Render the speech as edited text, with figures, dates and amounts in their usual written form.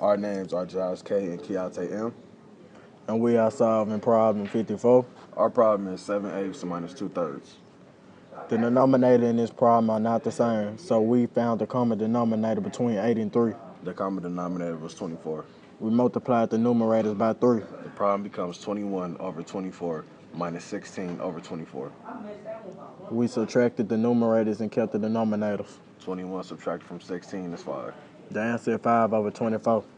Our names are Josh K. and Keontae M. And we are solving problem 54. Our problem is 7/8 minus 2/3. The denominator in this problem are not the same, so we found the common denominator between 8 and 3. The common denominator was 24. We multiplied the numerators by 3. The problem becomes 21 over 24 minus 16 over 24. We subtracted the numerators and kept the denominators. 21 subtracted from 16 is 5. The answer is 5 over 24.